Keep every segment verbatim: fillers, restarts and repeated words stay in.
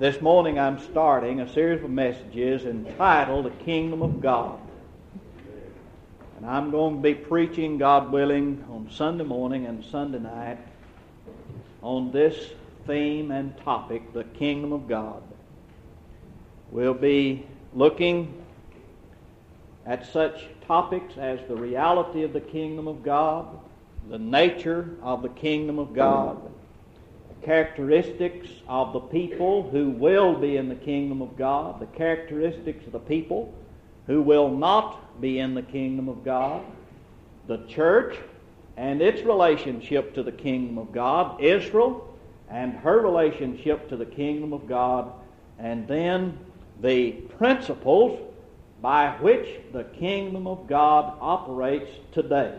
This morning I'm starting a series of messages entitled The Kingdom of God. And I'm going to be preaching, God willing, on Sunday morning and Sunday night on this theme and topic, the Kingdom of God. We'll be looking at such topics as the reality of the Kingdom of God, the nature of the Kingdom of God, characteristics of the people who will be in the kingdom of God, the characteristics of the people who will not be in the kingdom of God, the church and its relationship to the kingdom of God, Israel and her relationship to the kingdom of God, and then the principles by which the kingdom of God operates today.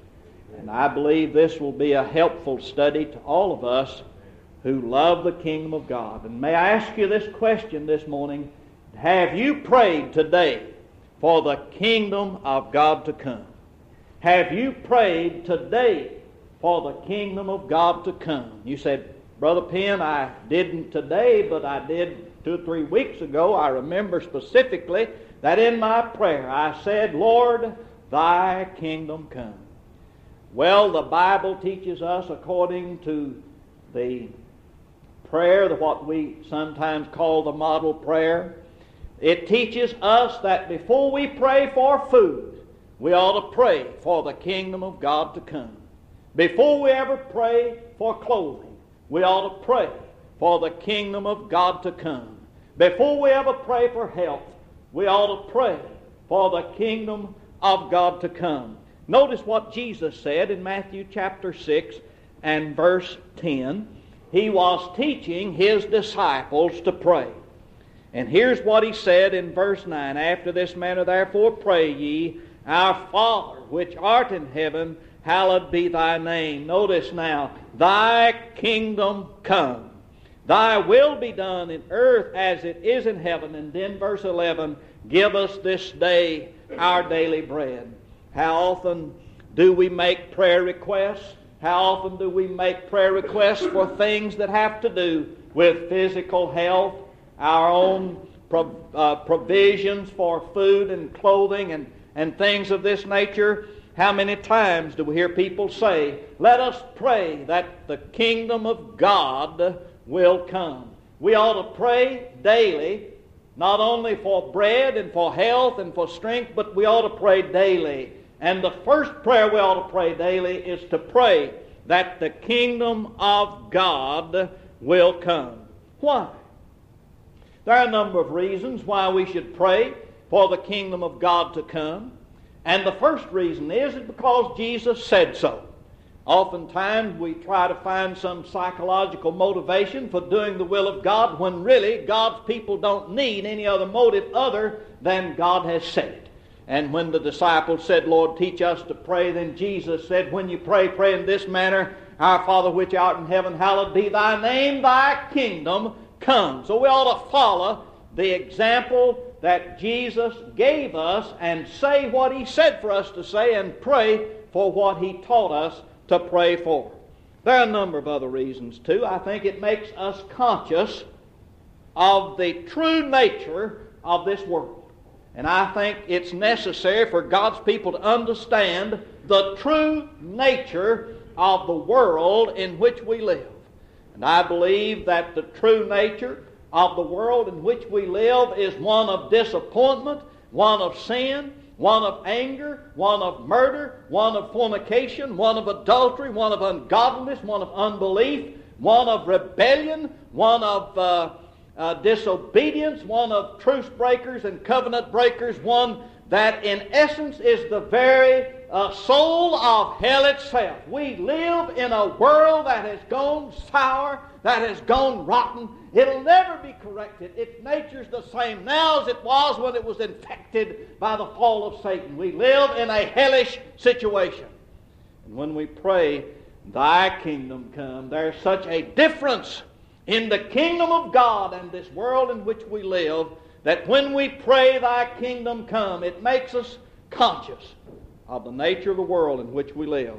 And I believe this will be a helpful study to all of us who love the kingdom of God. And may I ask you this question this morning: have you prayed today for the kingdom of God to come? Have you prayed today for the kingdom of God to come? You said, Brother Penn, I didn't today, but I did two or three weeks ago. I remember specifically that in my prayer I said, Lord, thy kingdom come. Well, the Bible teaches us, according to the prayer, what we sometimes call the model prayer, it teaches us that before we pray for food, we ought to pray for the kingdom of God to come. Before we ever pray for clothing, we ought to pray for the kingdom of God to come. Before we ever pray for health, we ought to pray for the kingdom of God to come. Notice what Jesus said in Matthew chapter six and verse ten. He was teaching his disciples to pray. And here's what he said in verse nine. After this manner therefore pray ye, Our Father which art in heaven, hallowed be thy name. Notice now, thy kingdom come. Thy will be done in earth as it is in heaven. And then verse eleven, give us this day our daily bread. How often do we make prayer requests? How often do we make prayer requests for things that have to do with physical health, our own pro, uh, provisions for food and clothing and, and things of this nature? How many times do we hear people say, let us pray that the kingdom of God will come? We ought to pray daily, not only for bread and for health and for strength, but we ought to pray daily. And the first prayer we ought to pray daily is to pray that the kingdom of God will come. Why? There are a number of reasons why we should pray for the kingdom of God to come. And the first reason is because Jesus said so. Oftentimes we try to find some psychological motivation for doing the will of God, when really God's people don't need any other motive other than God has said it. And when the disciples said, Lord, teach us to pray, then Jesus said, when you pray, pray in this manner, Our Father which art in heaven, hallowed be thy name, thy kingdom come. So we ought to follow the example that Jesus gave us and say what he said for us to say and pray for what he taught us to pray for. There are a number of other reasons too. I think it makes us conscious of the true nature of this world. And I think it's necessary for God's people to understand the true nature of the world in which we live. And I believe that the true nature of the world in which we live is one of disappointment, one of sin, one of anger, one of murder, one of fornication, one of adultery, one of ungodliness, one of unbelief, one of rebellion, one of uh, uh, disobedience, one of truce breakers and covenant breakers, one that in essence is the very uh, soul of hell itself. We live in a world that has gone sour, that has gone rotten. It'll never be corrected. Its nature's the same now as it was when it was infected by the fall of Satan. We live in a hellish situation. And when we pray, thy kingdom come, there's such a difference in the kingdom of God and this world in which we live, that when we pray thy kingdom come, it makes us conscious of the nature of the world in which we live.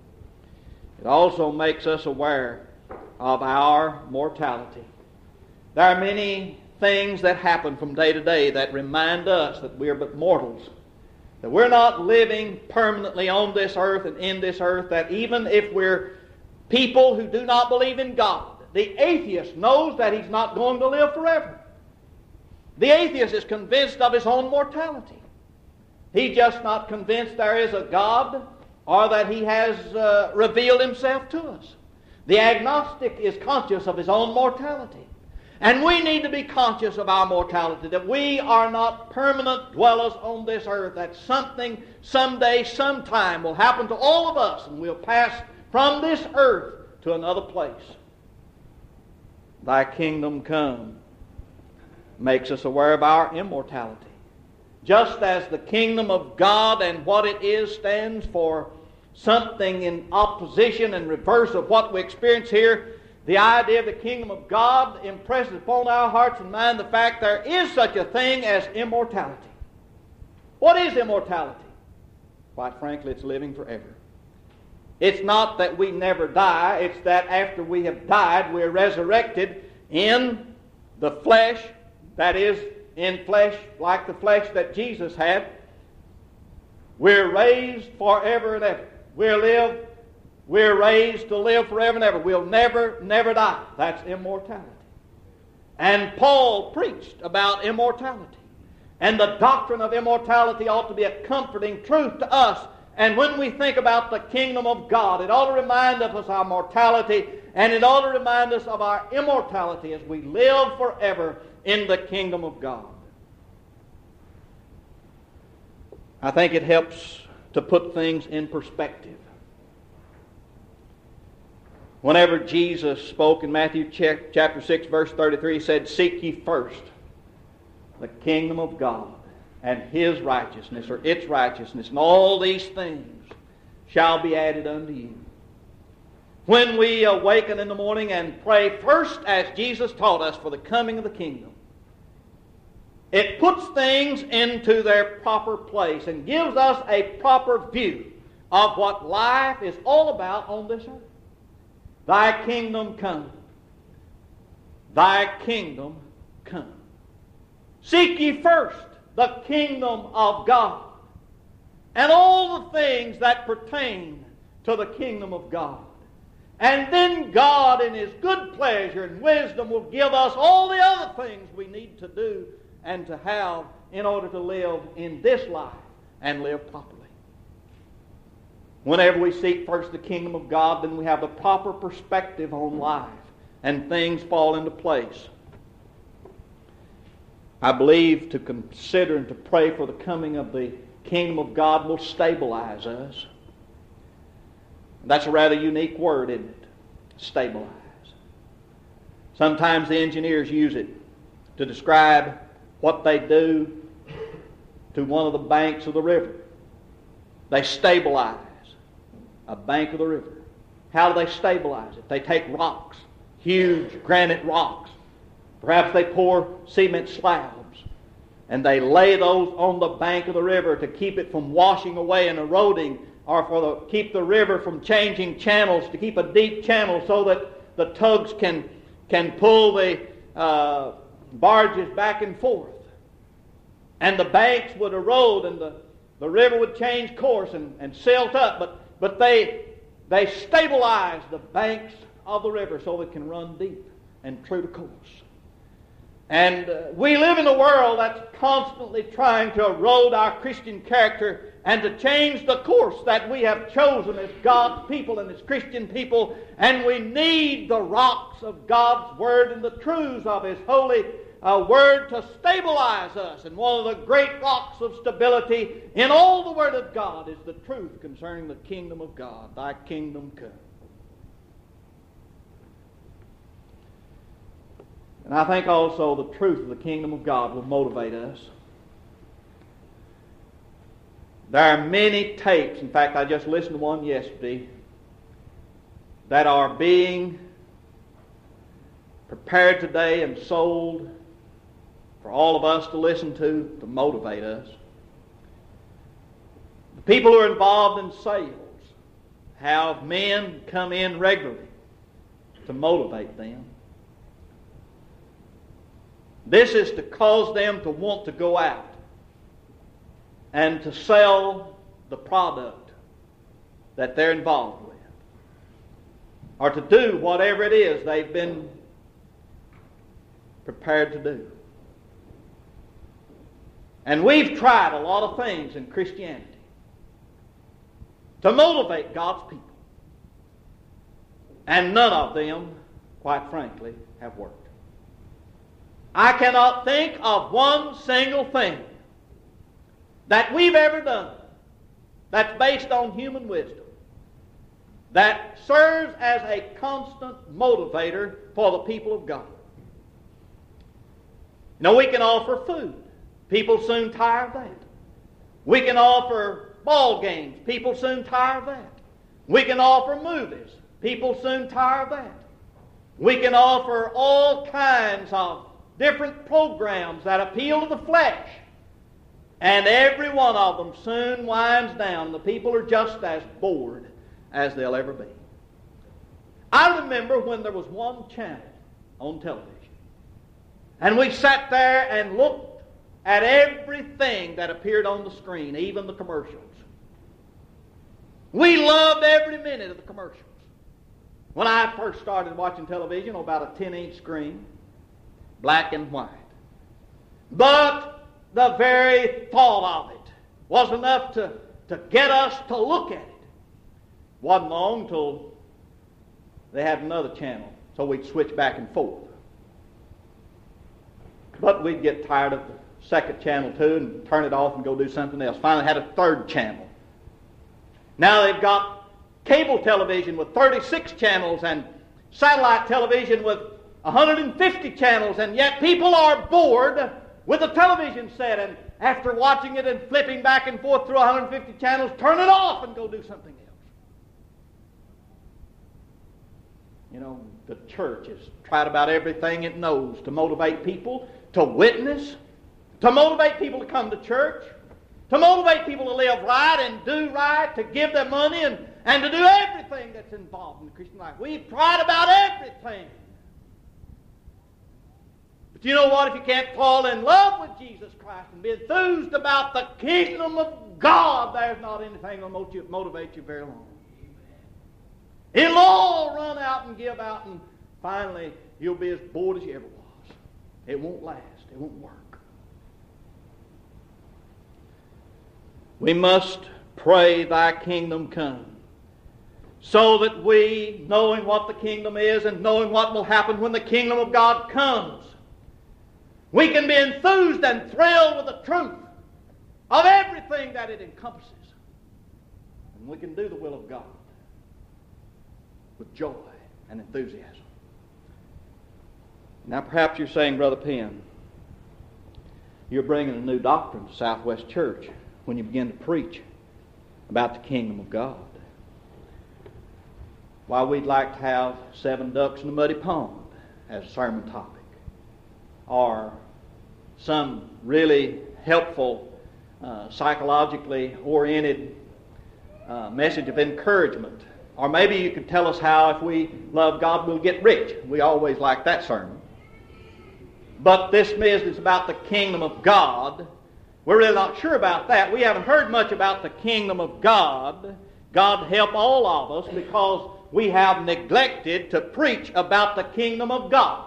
It also makes us aware of our mortality. There are many things that happen from day to day that remind us that we are but mortals, that we're not living permanently on this earth and in this earth, that even if we're people who do not believe in God, the atheist knows that he's not going to live forever. The atheist is convinced of his own mortality. He's just not convinced there is a God or that He has uh, revealed Himself to us. The agnostic is conscious of his own mortality. And we need to be conscious of our mortality, that we are not permanent dwellers on this earth, that something, someday, sometime will happen to all of us, and we'll pass from this earth to another place. Thy kingdom come makes us aware of our immortality. Just as the kingdom of God and what it is stands for something in opposition and reverse of what we experience here, the idea of the kingdom of God impresses upon our hearts and mind the fact there is such a thing as immortality. What is immortality? Quite frankly, it's living forever. It's not that we never die, it's that after we have died, we're resurrected in the flesh, that is, in flesh like the flesh that Jesus had. We're raised forever and ever. We're live, we're raised to live forever and ever. We'll never, never die. That's immortality. And Paul preached about immortality. And the doctrine of immortality ought to be a comforting truth to us. And when we think about the kingdom of God, it ought to remind us of our mortality, and it ought to remind us of our immortality as we live forever in the kingdom of God. I think it helps to put things in perspective. Whenever Jesus spoke in Matthew chapter six, verse thirty-three, He said, "Seek ye first the kingdom of God and His righteousness," or its righteousness, "and all these things shall be added unto you." When we awaken in the morning and pray first as Jesus taught us for the coming of the kingdom, it puts things into their proper place and gives us a proper view of what life is all about on this earth. Thy kingdom come. Thy kingdom come. Seek ye first the kingdom of God and all the things that pertain to the kingdom of God. And then God in His good pleasure and wisdom will give us all the other things we need to do and to have in order to live in this life and live properly. Whenever we seek first the kingdom of God, then we have the proper perspective on life and things fall into place. I believe to consider and to pray for the coming of the kingdom of God will stabilize us. That's a rather unique word, isn't it? Stabilize. Sometimes the engineers use it to describe what they do to one of the banks of the river. They stabilize a bank of the river. How do they stabilize it? They take rocks, huge granite rocks. Perhaps they pour cement slabs, and they lay those on the bank of the river to keep it from washing away and eroding, or for the, keep the river from changing channels, to keep a deep channel so that the tugs can, can pull the uh, barges back and forth. And the banks would erode and the, the river would change course and, and silt up, but, but they, they stabilize the banks of the river so it can run deep and true to course. And uh, we live in a world that's constantly trying to erode our Christian character and to change the course that we have chosen as God's people and as Christian people. And we need the rocks of God's Word and the truths of His holy uh, Word to stabilize us. And one of the great rocks of stability in all the Word of God is the truth concerning the kingdom of God. Thy kingdom come. And I think also the truth of the kingdom of God will motivate us. There are many tapes, in fact I just listened to one yesterday, that are being prepared today and sold for all of us to listen to, to motivate us. The people who are involved in sales have men come in regularly to motivate them. This is to cause them to want to go out and to sell the product that they're involved with, or to do whatever it is they've been prepared to do. And we've tried a lot of things in Christianity to motivate God's people. And none of them, quite frankly, have worked. I cannot think of one single thing that we've ever done that's based on human wisdom that serves as a constant motivator for the people of God. You know, we can offer food. People soon tire of that. We can offer ball games. People soon tire of that. We can offer movies. People soon tire of that. We can offer all kinds of different programs that appeal to the flesh. And every one of them soon winds down. The people are just as bored as they'll ever be. I remember when there was one channel on television. And we sat there and looked at everything that appeared on the screen, even the commercials. We loved every minute of the commercials. When I first started watching television on about a ten-inch screen, black and white. But the very thought of it was enough to, to get us to look at it. Wasn't long till they had another channel, so we'd switch back and forth. But we'd get tired of the second channel too and turn it off and go do something else. Finally had a third channel. Now they've got cable television with thirty-six channels and satellite television with one hundred fifty channels, and yet people are bored with a television set, and after watching it and flipping back and forth through one hundred fifty channels, turn it off and go do something else. You know, the church has tried about everything it knows to motivate people to witness, to motivate people to come to church, to motivate people to live right and do right, to give their money and, and to do everything that's involved in the Christian life. We've tried about everything. But you know what? If you can't fall in love with Jesus Christ and be enthused about the kingdom of God, there's not anything that will motivate you very long. It'll all run out and give out, and finally you'll be as bored as you ever was. It won't last. It won't work. We must pray, thy kingdom come, so that we, knowing what the kingdom is and knowing what will happen when the kingdom of God comes, we can be enthused and thrilled with the truth of everything that it encompasses. And we can do the will of God with joy and enthusiasm. Now perhaps you're saying, Brother Penn, you're bringing a new doctrine to Southwest Church when you begin to preach about the kingdom of God. Why, we'd like to have seven ducks in a muddy pond as a sermon topic, or some really helpful, uh, psychologically oriented uh, message of encouragement. Or maybe you could tell us how if we love God we'll get rich. We always like that sermon. But this business about the kingdom of God, we're really not sure about that. We haven't heard much about the kingdom of God. God help all of us, because we have neglected to preach about the kingdom of God.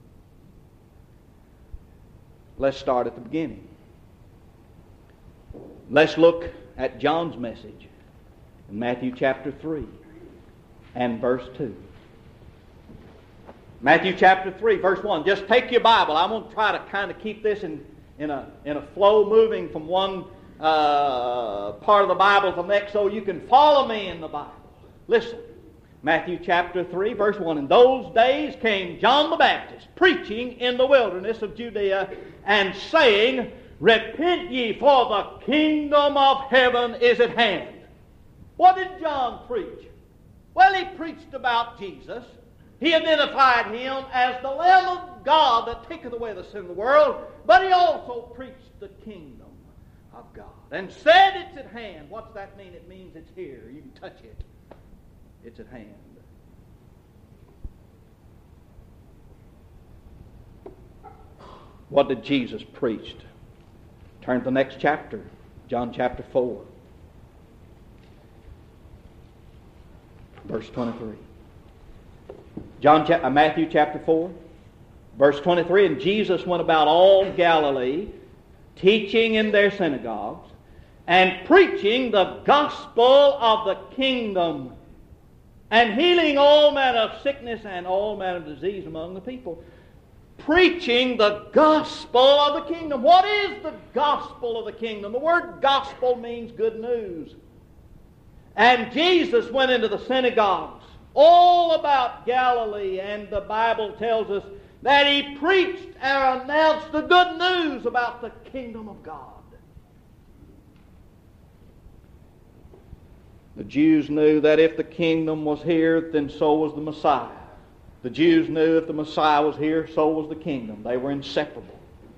Let's start at the beginning. Let's look at John's message in Matthew chapter three and verse two. Matthew chapter three, verse one. Just take your Bible. I'm going to try to kind of keep this in, in, a, in a flow, moving from one uh, part of the Bible to the next, so you can follow me in the Bible. Listen. Matthew chapter three, verse one. In those days came John the Baptist, preaching in the wilderness of Judea, and saying, Repent ye, for the kingdom of heaven is at hand. What did John preach? Well, he preached about Jesus. He identified him as the Lamb of God that taketh away the sin of the world, but he also preached the kingdom of God and said it's at hand. What's that mean? It means it's here. You can touch it. It's at hand. What did Jesus preach? Turn to the next chapter, John chapter four, verse twenty-three. John, uh, Matthew chapter four, verse twenty-three. And Jesus went about all Galilee, teaching in their synagogues, and preaching the gospel of the kingdom, and healing all manner of sickness and all manner of disease among the people. Preaching the gospel of the kingdom. What is the gospel of the kingdom? The word gospel means good news. And Jesus went into the synagogues all about Galilee, and the Bible tells us that He preached and announced the good news about the kingdom of God. The Jews knew that if the kingdom was here, then so was the Messiah. The Jews knew if the Messiah was here, so was the kingdom. They were inseparable.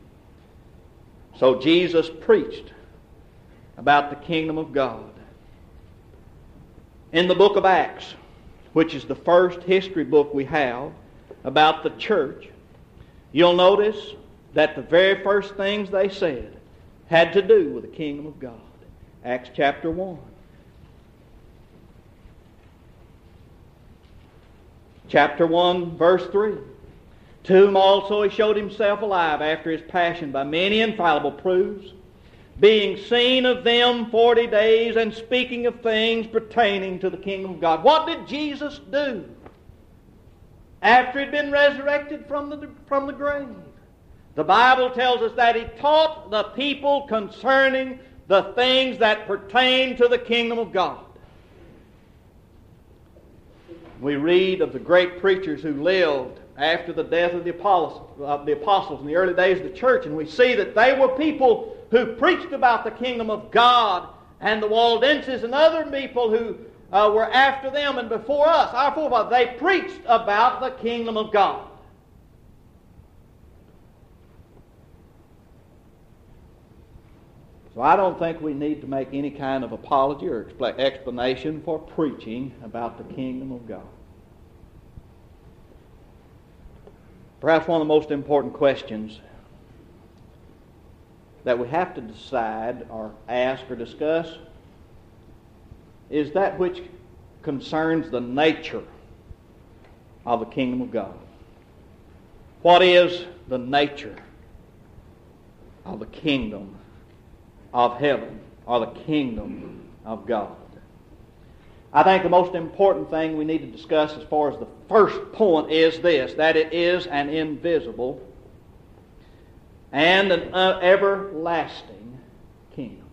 So Jesus preached about the kingdom of God. In the book of Acts, which is the first history book we have about the church, you'll notice that the very first things they said had to do with the kingdom of God. Acts chapter one. Chapter one, verse three. To whom also He showed Himself alive after His passion by many infallible proofs, being seen of them forty days, and speaking of things pertaining to the kingdom of God. What did Jesus do after He'd been resurrected from the, from the grave? The Bible tells us that He taught the people concerning the things that pertain to the kingdom of God. We read of the great preachers who lived after the death of the apostles, of the apostles in the early days of the church, and we see that they were people who preached about the kingdom of God, and the Waldenses and other people who uh, were after them and before us, our forefathers, they preached about the kingdom of God. So I don't think we need to make any kind of apology or explanation for preaching about the kingdom of God. Perhaps one of the most important questions that we have to decide or ask or discuss is that which concerns the nature of the kingdom of God. What is the nature of the kingdom of heaven, or the kingdom of God? I think the most important thing we need to discuss as far as the first point is this, that it is an invisible and an uh, everlasting kingdom.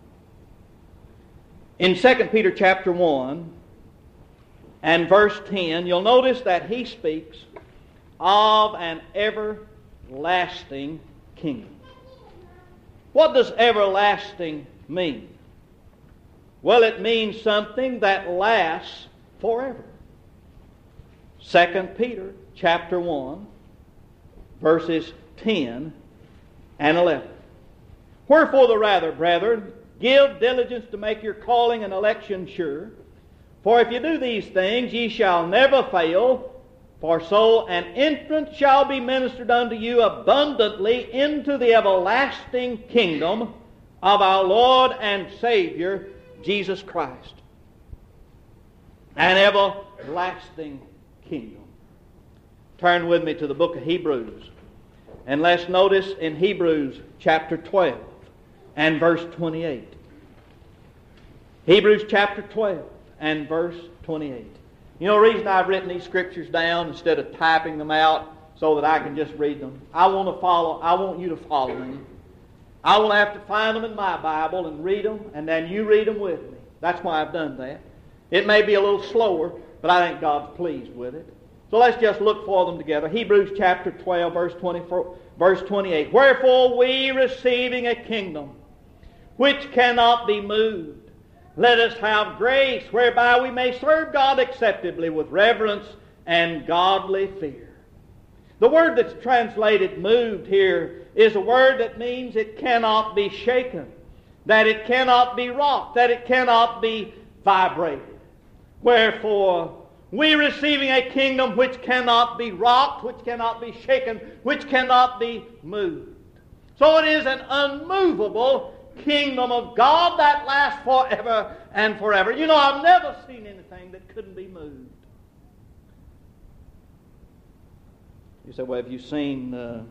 In Second Peter chapter one and verse ten, you'll notice that he speaks of an everlasting kingdom. What does everlasting mean? Well, it means something that lasts forever. Second Peter chapter one, verses ten and eleven. Wherefore the rather, brethren, give diligence to make your calling and election sure. For if you do these things, ye shall never fail. For so an entrance shall be ministered unto you abundantly into the everlasting kingdom of our Lord and Savior, Jesus Christ. An everlasting kingdom. Turn with me to the book of Hebrews. And let's notice in Hebrews chapter twelve and verse twenty-eight. Hebrews chapter twelve and verse twenty-eight. You know the reason I've written these scriptures down instead of typing them out so that I can just read them? I want to follow, I want you to follow me. I will have to find them in my Bible and read them, and then you read them with me. That's why I've done that. It may be a little slower, but I think God's pleased with it. So let's just look for them together. Hebrews chapter twelve, verse twenty-four, verse twenty-eight. Wherefore we, receiving a kingdom which cannot be moved, let us have grace whereby we may serve God acceptably with reverence and godly fear. The word that's translated moved here is a word that means it cannot be shaken, that it cannot be rocked, that it cannot be vibrated. Wherefore, we receiving a kingdom which cannot be rocked, which cannot be shaken, which cannot be moved. So it is an unmovable kingdom of God that lasts forever and forever. You know, I've never seen anything that couldn't be moved. You say, well, have you seen uh,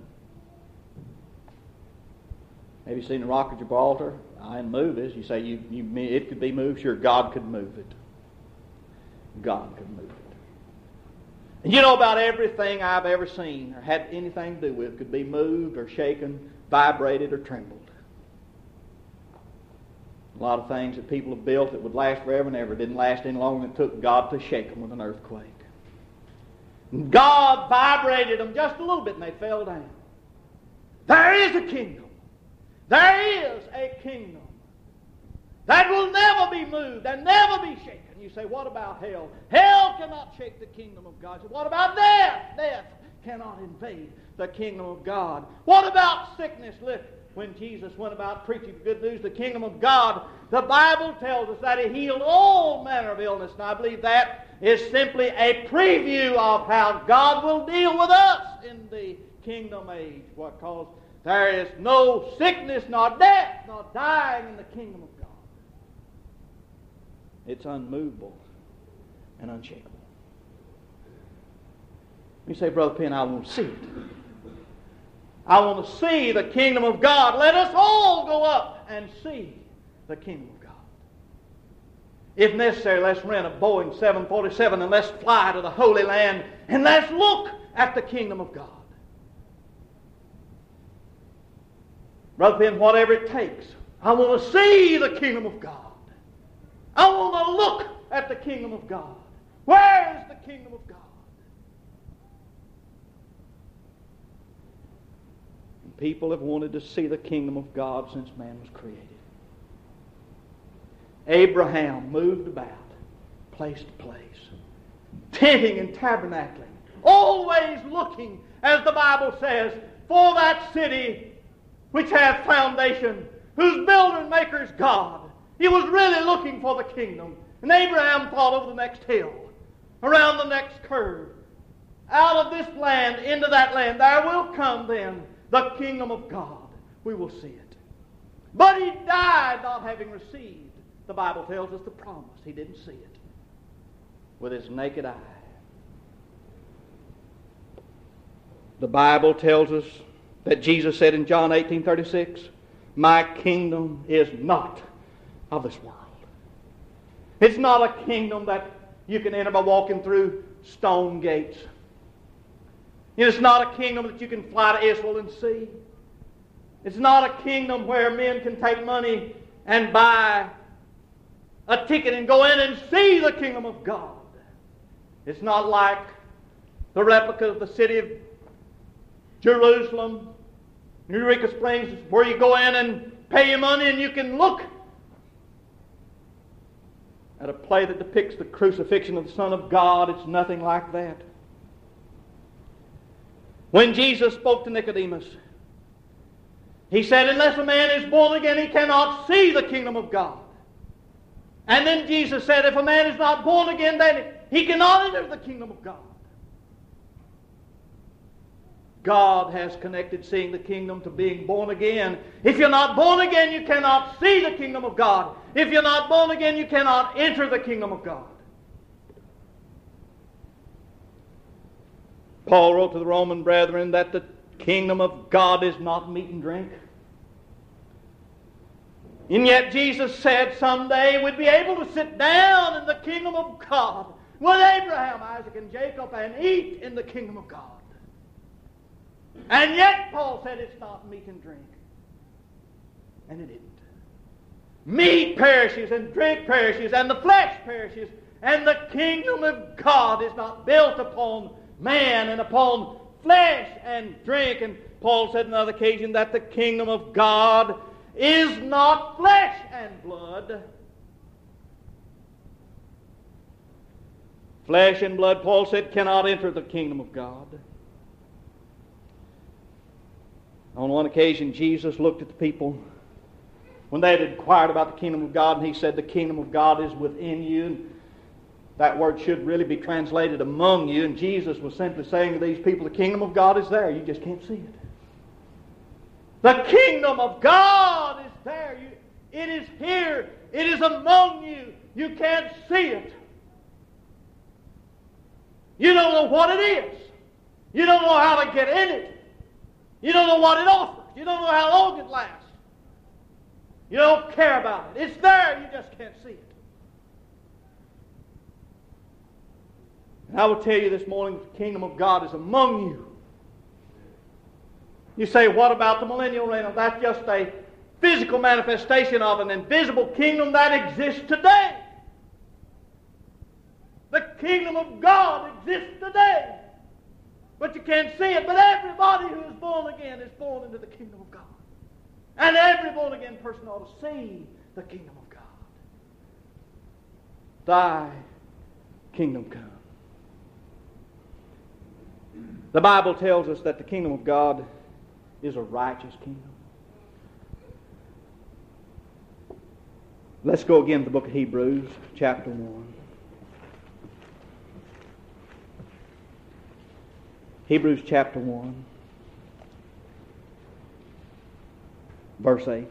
have you seen the Rock of Gibraltar? I in movies. You say you, you it could be moved. Sure, God could move it. God could move it. And you know, about everything I've ever seen or had anything to do with could be moved or shaken, vibrated or trembled. A lot of things that people have built that would last forever and ever didn't last any longer than it took God to shake them with an earthquake. And God vibrated them just a little bit and they fell down. There is a kingdom. There is a kingdom that will never be moved and never be shaken. You say, what about hell? Hell cannot shake the kingdom of God. You say, what about death? Death cannot invade the kingdom of God. What about sickness? Listen, when Jesus went about preaching the good news, the kingdom of God, the Bible tells us that He healed all manner of illness. And I believe that is simply a preview of how God will deal with us in the kingdom age. Because there is no sickness, nor death, nor dying in the kingdom of God. It's unmovable and unshakable. You say, Brother Penn, I want to see it. I want to see the kingdom of God. Let us all go up and see the kingdom of God. If necessary, let's rent a Boeing seven forty-seven and let's fly to the Holy Land and let's look at the kingdom of God. Brother Penn, whatever it takes, I want to see the kingdom of God. I want to look at the kingdom of God. Where is the kingdom of God? And people have wanted to see the kingdom of God since man was created. Abraham moved about, place to place, tenting and tabernacling, always looking, as the Bible says, for that city which hath foundation, whose builder and maker is God. He was really looking for the kingdom. And Abraham thought over the next hill, around the next curve, out of this land into that land. There will come then the kingdom of God. We will see it. But he died not having received, the Bible tells us, the promise. He didn't see it with his naked eye. The Bible tells us that Jesus said in John eighteen thirty-six, my kingdom is not of this world. It's not a kingdom that you can enter by walking through stone gates. It's not a kingdom that you can fly to Israel and see. It's not a kingdom where men can take money and buy a ticket and go in and see the kingdom of God. It's not like the replica of the city of Jerusalem, Eureka Springs, where you go in and pay your money and you can look at a play that depicts the crucifixion of the Son of God. It's nothing like that. When Jesus spoke to Nicodemus, he said, unless a man is born again, he cannot see the kingdom of God. And then Jesus said, if a man is not born again, then he cannot enter the kingdom of God. God has connected seeing the kingdom to being born again. If you're not born again, you cannot see the kingdom of God. If you're not born again, you cannot enter the kingdom of God. Paul wrote to the Roman brethren that the kingdom of God is not meat and drink. And yet Jesus said someday we'd be able to sit down in the kingdom of God with Abraham, Isaac, and Jacob and eat in the kingdom of God. And yet Paul said it's not meat and drink. And it isn't. Meat perishes and drink perishes and the flesh perishes, and the kingdom of God is not built upon man and upon flesh and drink. And Paul said on another occasion that the kingdom of God is not flesh and blood. Flesh and blood, Paul said, cannot enter the kingdom of God. On one occasion, Jesus looked at the people when they had inquired about the kingdom of God, and he said, the kingdom of God is within you. And that word should really be translated among you. And Jesus was simply saying to these people, the kingdom of God is there. You just can't see it. The kingdom of God is there. You, it is here. It is among you. You can't see it. You don't know what it is. You don't know how to get in it. You don't know what it offers. You don't know how long it lasts. You don't care about it. It's there. You just can't see it. And I will tell you this morning, the kingdom of God is among you. You say, what about the millennial reign? That's just a physical manifestation of an invisible kingdom that exists today. The kingdom of God exists today. But you can't see it. But everybody who is born again is born into the kingdom of God. And every born again person ought to see the kingdom of God. Thy kingdom come. The Bible tells us that the kingdom of God is a righteous kingdom. Let's go again to the book of Hebrews, chapter one. Hebrews chapter one, verse eight.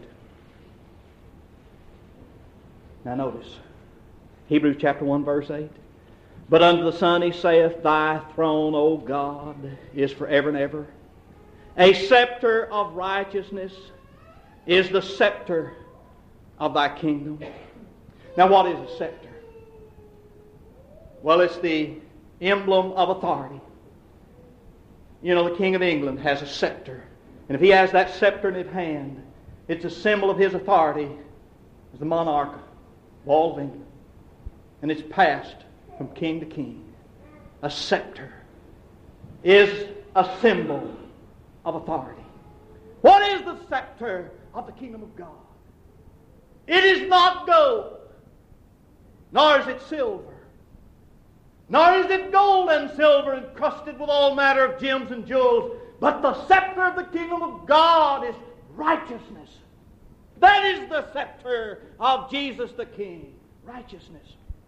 Now notice, Hebrews chapter one, verse eight. But unto the Son he saith, Thy throne, O God, is forever and ever. A scepter of righteousness is the scepter of thy kingdom. Now what is a scepter? Well, it's the emblem of authority. You know, the King of England has a scepter. And if he has that scepter in his hand, it's a symbol of his authority as the monarch of all of England. And it's passed from king to king. A scepter is a symbol of authority. What is the scepter of the kingdom of God? It is not gold, nor is it silver, nor is it gold and silver encrusted with all manner of gems and jewels, but the scepter of the kingdom of God is righteousness. That is the scepter of Jesus the King, righteousness.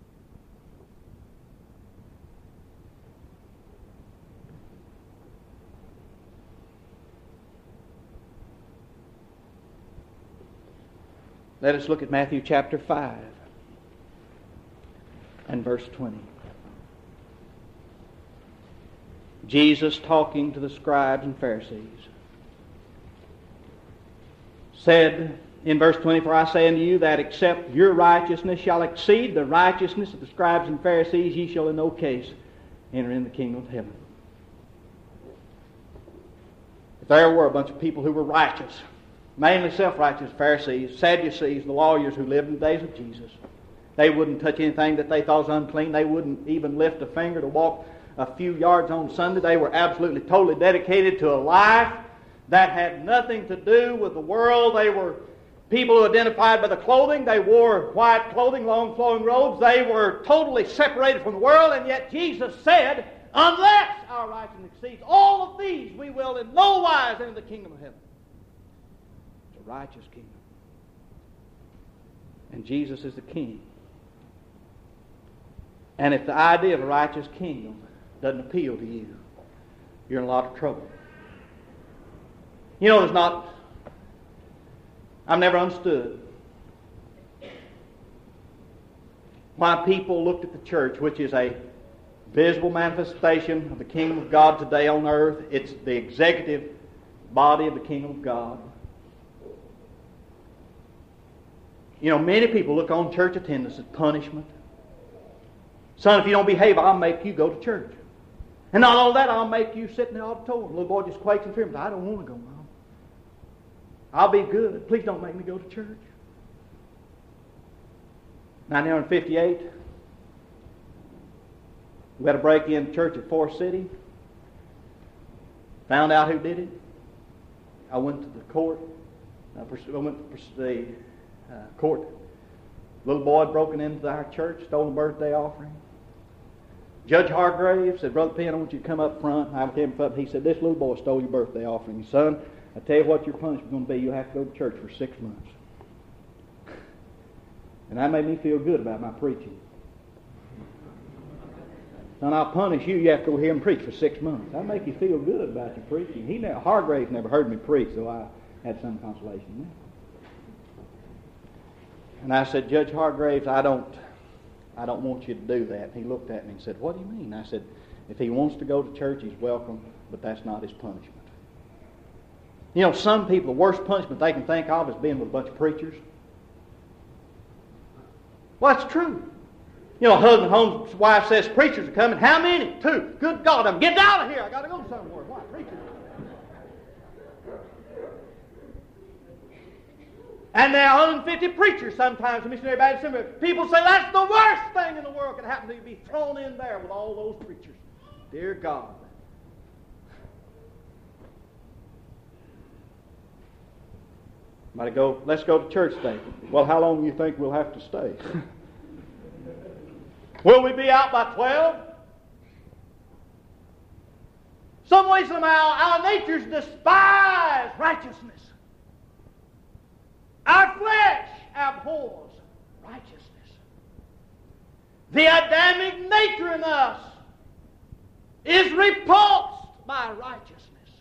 Let us look at Matthew chapter five and verse twenty. Jesus, talking to the scribes and Pharisees, said in verse twenty, For I say unto you that except your righteousness shall exceed the righteousness of the scribes and Pharisees, ye shall in no case enter in the kingdom of heaven. If there were a bunch of people who were righteous, mainly self-righteous Pharisees, Sadducees, the lawyers who lived in the days of Jesus, they wouldn't touch anything that they thought was unclean. They wouldn't even lift a finger to walk a few yards on Sunday. They were absolutely, totally dedicated to a life that had nothing to do with the world. They were people who identified by the clothing. They wore white clothing, long flowing robes. They were totally separated from the world, and yet Jesus said, unless our righteousness exceeds all of these, we will in no wise enter the kingdom of heaven. It's a righteous kingdom. And Jesus is the king. And if the idea of a righteous kingdom doesn't appeal to you, you're in a lot of trouble. You know, there's not, I've never understood why people looked at the church, which is a visible manifestation of the kingdom of God today on earth. It's the executive body of the kingdom of God. You know, many people look on church attendance as punishment. Son, if you don't behave, I'll make you go to church. And not all that, I'll make you sit in the auditorium. The little boy just quakes and trembles. I don't want to go, Mom. I'll be good. Please don't make me go to church. nineteen fifty-eight, we had a break-in church at Forest City. Found out who did it. I went to the court. I went to the uh, court. Little boy had broken into our church, stole a birthday offering. Judge Hargraves said, Brother Penn, I want you to come up front. I came up. He said, this little boy stole your birthday offering. Son, I tell you what your punishment is going to be. You'll have to go to church for six months. And that made me feel good about my preaching. Son, I'll punish you. You have to go here and preach for six months. That'll make you feel good about your preaching. He never, Hargraves never heard me preach, so I Had some consolation there. And I said, Judge Hargraves, I don't, I don't want you to do that. And he looked at me and said, what do you mean? I said, if he wants to go to church, he's welcome, but that's not his punishment. You know, some people, the worst punishment they can think of is being with a bunch of preachers. Well, that's true. You know, a husband home's wife says, preachers are coming. How many? Two. Good God, I'm getting out of here. I got to go somewhere. Why? Preachers. And there are one hundred fifty preachers sometimes in Missionary Baptist Seminary. People say that's the worst thing in the world could happen to you, be thrown in there with all those preachers. Dear God. Might go, let's go to church today. Well, how long do you think we'll have to stay? Will we be out by twelve? Some way, somehow, our natures despise righteousness. Our flesh abhors righteousness. The Adamic nature in us is repulsed by righteousness.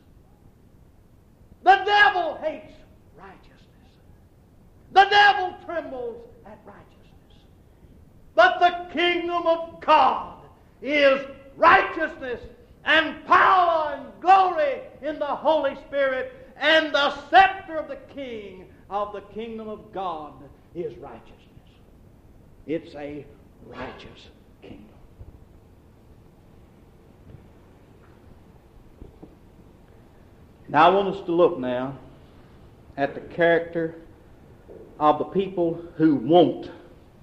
The devil hates righteousness. The devil trembles at righteousness. But the kingdom of God is righteousness and power and glory in the Holy Spirit, and the scepter of the King of the kingdom of God is righteousness. It's a righteous kingdom. Now I want us to look now at the character of the people who won't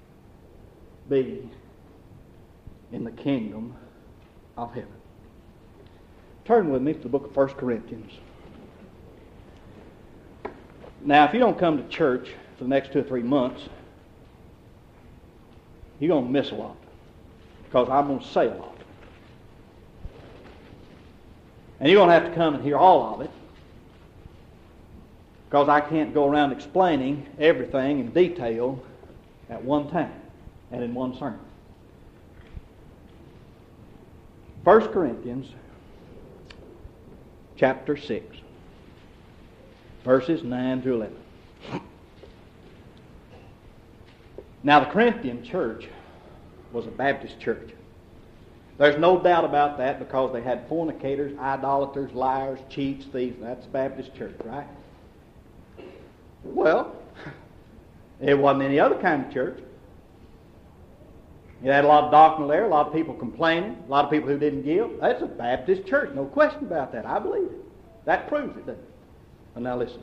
be in the kingdom of heaven. Turn with me to the book of First Corinthians. Now, if you don't come to church for the next two or three months, you're going to miss a lot, because I'm going to say a lot. And you're going to have to come and hear all of it, because I can't go around explaining everything in detail at one time and in one sermon. First Corinthians chapter six, verses nine through eleven. Now, the Corinthian church was a Baptist church. There's no doubt about that, because they had fornicators, idolaters, liars, cheats, thieves. That's a Baptist church, right? Well, it wasn't any other kind of church. It had a lot of doctrinal error, a lot of people complaining, a lot of people who didn't give. That's a Baptist church, no question about that. I believe it. That proves it, doesn't it? Well, now listen.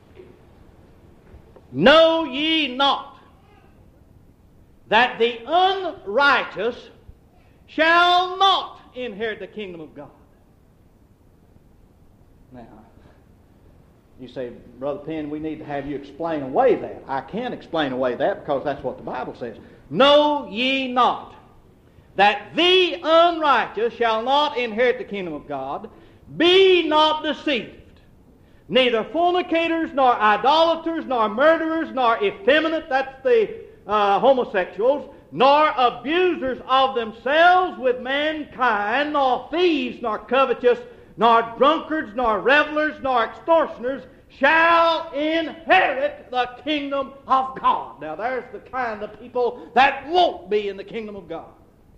Know ye not that the unrighteous shall not inherit the kingdom of God? Now, you say, Brother Penn, we need to have you explain away that. I can't explain away that, because that's what the Bible says. Know ye not that the unrighteous shall not inherit the kingdom of God? Be not deceived. Neither fornicators, nor idolaters, nor murderers, nor effeminate, that's the uh, homosexuals, nor abusers of themselves with mankind, nor thieves, nor covetous, nor drunkards, nor revelers, nor extortioners shall inherit the kingdom of God. Now there's the kind of people that won't be in the kingdom of God.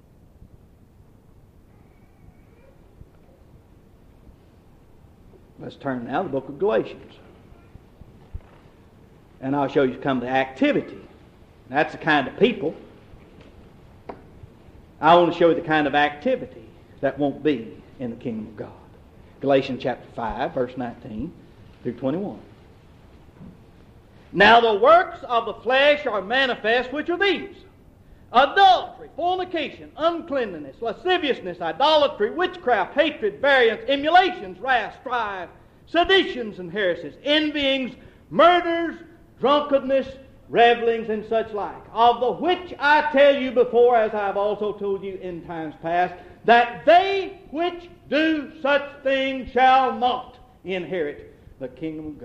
Let's turn now to the book of Galatians. And I'll show you come to activity. That's the kind of people. I want to show you the kind of activity that won't be in the kingdom of God. Galatians chapter five, verse nineteen through twenty-one. Now the works of the flesh are manifest, which are these: adultery, fornication, uncleanness, lasciviousness, idolatry, witchcraft, hatred, variance, emulations, wrath, strife, seditions and heresies, envyings, murders, drunkenness, revelings, and such like, of the which I tell you before, as I have also told you in times past, that they which do such things shall not inherit the kingdom of God.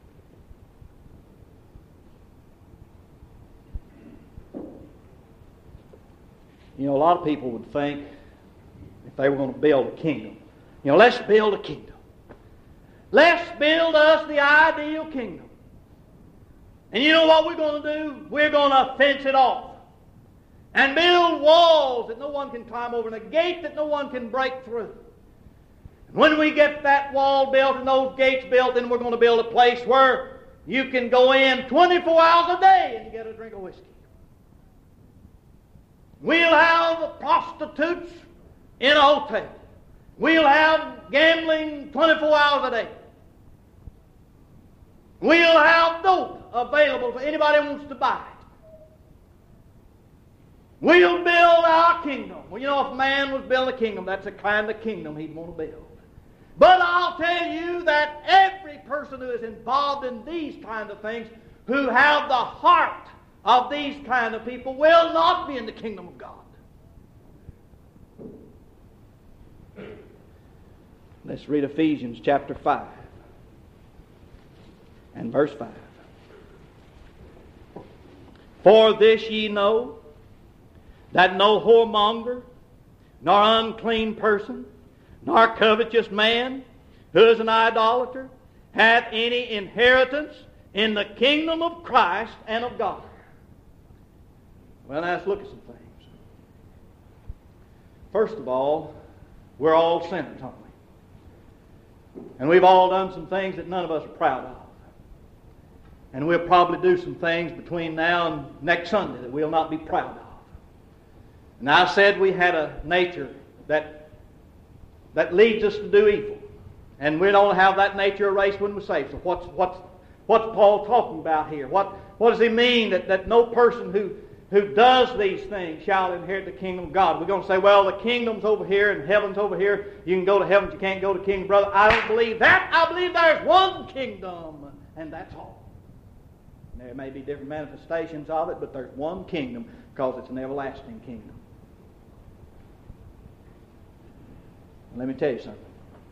You know, a lot of people would think, if they were going to build a kingdom, you know, let's build a kingdom. Let's build us the ideal kingdom. And you know what we're going to do? We're going to fence it off. And build walls that no one can climb over, and a gate that no one can break through. When we get that wall built and those gates built, then we're going to build a place where you can go in twenty-four hours a day and get a drink of whiskey. We'll have prostitutes in a hotel. We'll have gambling twenty-four hours a day. We'll have dope available for anybody who wants to buy it. We'll build our kingdom. Well, you know, if man was building a kingdom, that's the kind of kingdom he'd want to build. But I'll tell you that every person who is involved in these kind of things, who have the heart of these kind of people, will not be in the kingdom of God. Let's read Ephesians chapter five and verse five. For this ye know, that no whoremonger, nor unclean person, nor covetous man, who is an idolater, hath any inheritance in the kingdom of Christ and of God. Well, now let's look at some things. First of all, we're all sinners, aren't we? And we've all done some things that none of us are proud of. And we'll probably do some things between now and next Sunday that we'll not be proud of. And I said we had a nature that that leads us to do evil. And we don't have that nature erased when we're saved. So what's what's what's Paul talking about here? What what does he mean that, that no person who, who does these things shall inherit the kingdom of God? We're going to say, well, the kingdom's over here and heaven's over here. You can go to heaven, but you can't go to kingdom. Brother, I don't believe that. I believe there's one kingdom, and that's all. And there may be different manifestations of it, but there's one kingdom because it's an everlasting kingdom. Let me tell you something.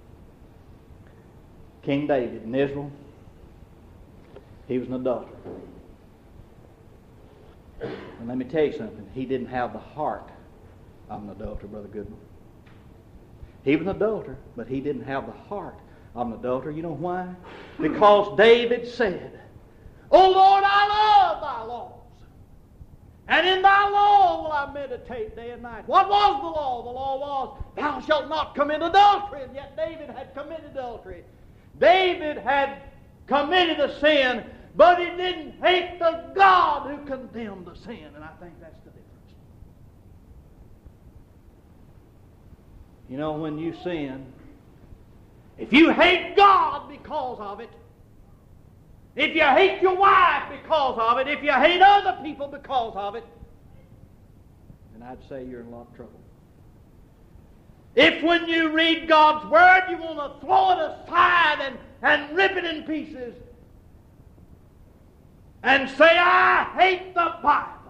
King David in Israel, he was an adulterer. And let me tell you something. He didn't have the heart of an adulterer, Brother Goodman. He was an adulterer, but he didn't have the heart of an adulterer. You know why? Because David said, O Lord, I love thy laws. And in thy law will I meditate day and night. What was the law? The law was, thou shalt not commit adultery. And yet David had committed adultery. David had committed a sin, but he didn't hate the God who condemned the sin. And I think that's the difference. You know, when you sin, if you hate God because of it, if you hate your wife because of it, if you hate other people because of it, then I'd say you're in a lot of trouble. If when you read God's Word you want to throw it aside and, and rip it in pieces and say, I hate the Bible,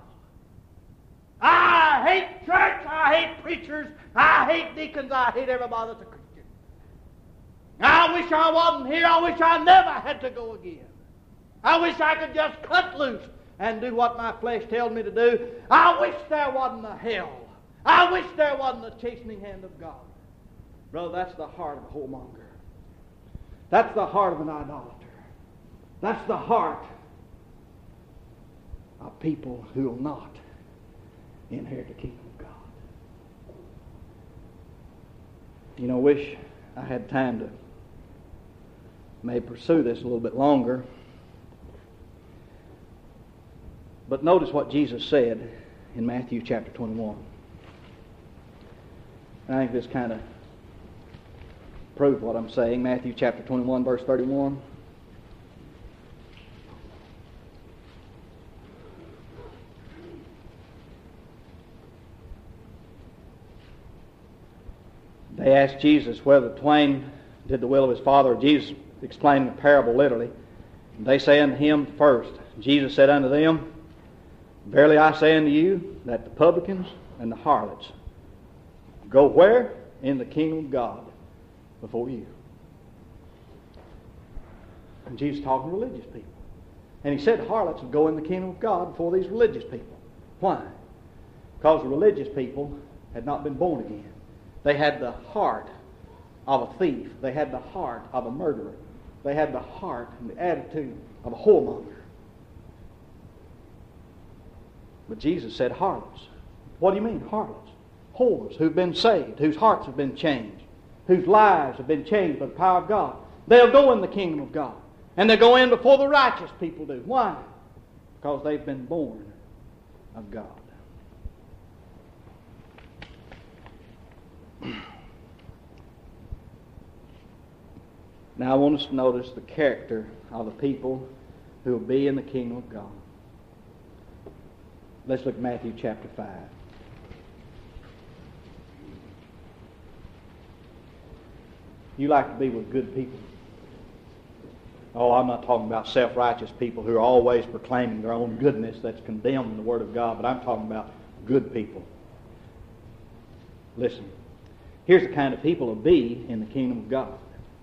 I hate church, I hate preachers, I hate deacons, I hate everybody that's a Christian. I wish I wasn't here, I wish I never had to go again. I wish I could just cut loose and do what my flesh tells me to do. I wish there wasn't a hell. I wish there wasn't a chastening hand of God. Brother, that's the heart of a whoremonger. That's the heart of an idolater. That's the heart of people who will not inherit the kingdom of God. You know, I wish I had time to maybe pursue this a little bit longer. But notice what Jesus said in Matthew chapter twenty-one. I think this kind of proves what I'm saying. Matthew chapter twenty-one, verse thirty-one. They asked Jesus whether the twain did the will of his Father. Jesus explained the parable literally. They say unto him first. Jesus said unto them, Verily I say unto you, that the publicans and the harlots go where? In the kingdom of God before you. And Jesus talking to religious people. And he said harlots would go in the kingdom of God before these religious people. Why? Because the religious people had not been born again. They had the heart of a thief. They had the heart of a murderer. They had the heart and the attitude of a whoremonger. But Jesus said harlots. What do you mean, harlots? Whores who've been saved, whose hearts have been changed, whose lives have been changed by the power of God. They'll go in the kingdom of God. And they'll go in before the righteous people do. Why? Because they've been born of God. Now I want us to notice the character of the people who will be in the kingdom of God. Let's look at Matthew chapter five. You like to be with good people? Oh, I'm not talking about self-righteous people who are always proclaiming their own goodness that's condemned in the Word of God, but I'm talking about good people. Listen, here's the kind of people to be in the kingdom of God.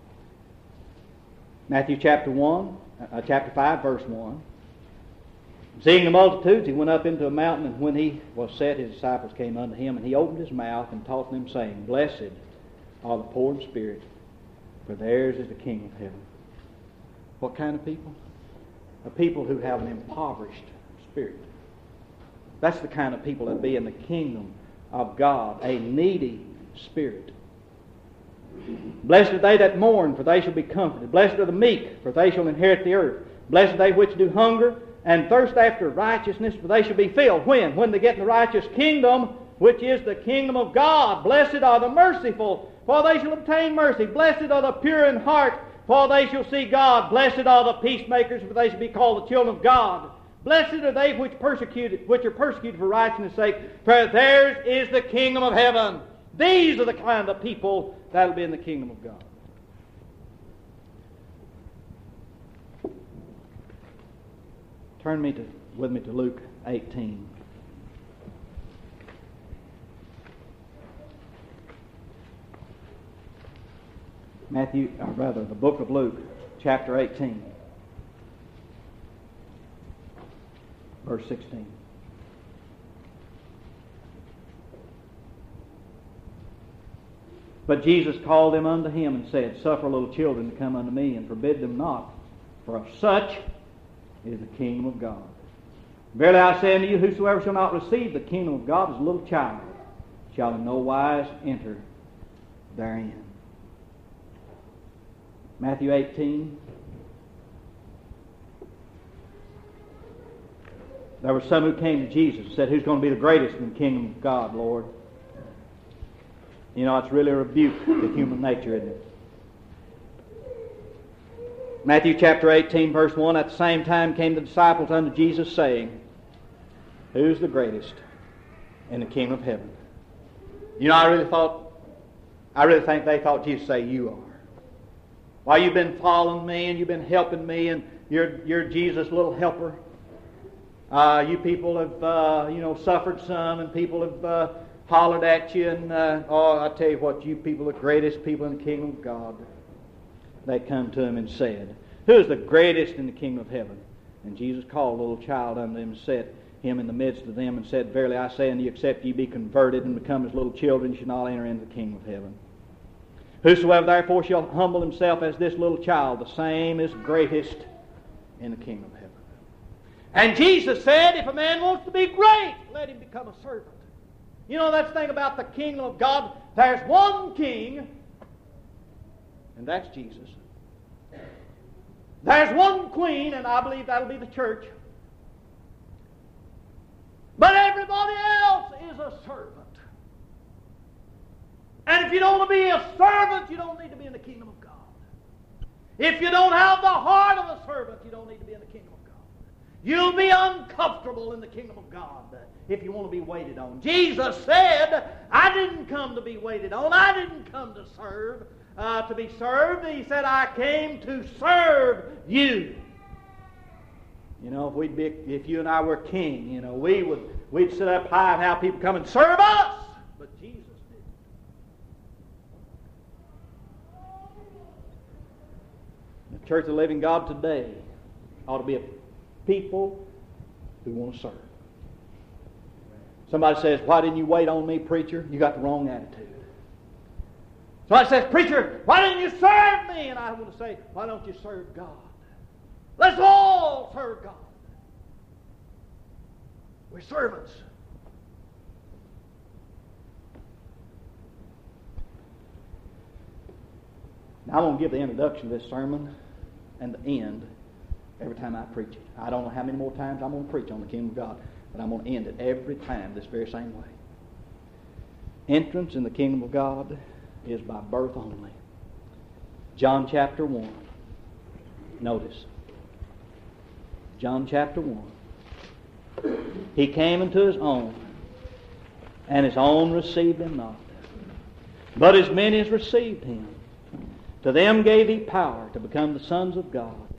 Matthew chapter one, uh, chapter five, verse one. Seeing the multitudes, he went up into a mountain, and when he was set, his disciples came unto him, and he opened his mouth and taught them, saying, Blessed are the poor in spirit, for theirs is the kingdom of heaven. What kind of people? A people who have an impoverished spirit. That's the kind of people that be in the kingdom of God, a needy spirit. Blessed are they that mourn, for they shall be comforted. Blessed are the meek, for they shall inherit the earth. Blessed are they which do hunger and thirst after righteousness, for they shall be filled. When? When they get in the righteous kingdom, which is the kingdom of God. Blessed are the merciful, for they shall obtain mercy. Blessed are the pure in heart, for they shall see God. Blessed are the peacemakers, for they shall be called the children of God. Blessed are they which persecuted, which are persecuted for righteousness' sake, for theirs is the kingdom of heaven. These are the kind of people that will be in the kingdom of God. Turn me to, with me to Luke eighteen. Matthew, or rather, the book of Luke, chapter eighteen, verse sixteen. But Jesus called them unto him and said, Suffer little children to come unto me, and forbid them not, for of such is the kingdom of God. Verily I say unto you, whosoever shall not receive the kingdom of God as a little child, shall in no wise enter therein. Matthew eighteen. There were some who came to Jesus and said, Who's going to be the greatest in the kingdom of God, Lord? You know, it's really a rebuke to human nature, isn't it? Matthew chapter eighteen, verse one, At the same time came the disciples unto Jesus, saying, Who's the greatest in the kingdom of heaven? You know, I really thought, I really think they thought Jesus say, You are. Why, you've been following me, and you've been helping me, and you're, you're Jesus' little helper. Uh, you people have, uh, you know, suffered some, and people have uh, hollered at you, and, uh, oh, I tell you what, you people are the greatest people in the kingdom of God. They come to him and said, Who is the greatest in the kingdom of heaven? And Jesus called a little child unto him and set him in the midst of them and said, Verily I say unto you, except ye be converted and become as little children, you shall not enter into the kingdom of heaven. Whosoever therefore shall humble himself as this little child, the same is greatest in the kingdom of heaven. And Jesus said, if a man wants to be great, let him become a servant. You know, that's the thing about the kingdom of God. There's one king, and that's Jesus. There's one queen, and I believe that'll be the church. But everybody else is a servant. And if you don't want to be a servant, you don't need to be in the kingdom of God. If you don't have the heart of a servant, you don't need to be in the kingdom of God. You'll be uncomfortable in the kingdom of God if you want to be waited on. Jesus said, I didn't come to be waited on. I didn't come to serve, uh, to be served. He said, I came to serve you. You know, if we'd be, if you and I were king, you know, we would we'd sit up high and have people come and serve us. But Jesus did. The Church of the Living God today ought to be a people who want to serve. Somebody says, why didn't you wait on me, preacher? You got the wrong attitude. So I says, preacher, why didn't you serve me? And I want to say, why don't you serve God? Let's all serve God. We're servants. Now, I'm going to give the introduction to this sermon and the end every time I preach it. I don't know how many more times I'm going to preach on the kingdom of God, but I'm going to end it every time this very same way. Entrance in the kingdom of God is by birth only. John chapter one. Notice. John chapter one. He came into his own, and his own received him not. But as many as received him, to them gave he power to become the sons of God,